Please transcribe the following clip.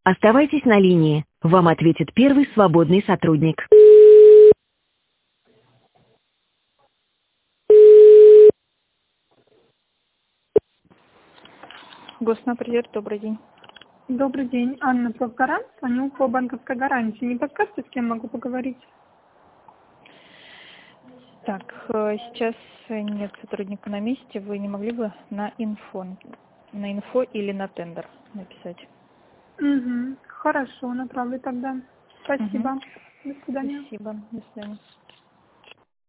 Оставайтесь на линии. Вам ответит первый свободный сотрудник. Госна, привет, добрый день. Добрый день, Анна Профгарант, звоню по банковской гарантии. Не подскажете, с кем могу поговорить? Так, сейчас нет сотрудника на месте. Вы не могли бы на инфо или на тендер написать? Угу, хорошо, направлю тогда. Спасибо. До свидания. Спасибо, до свидания.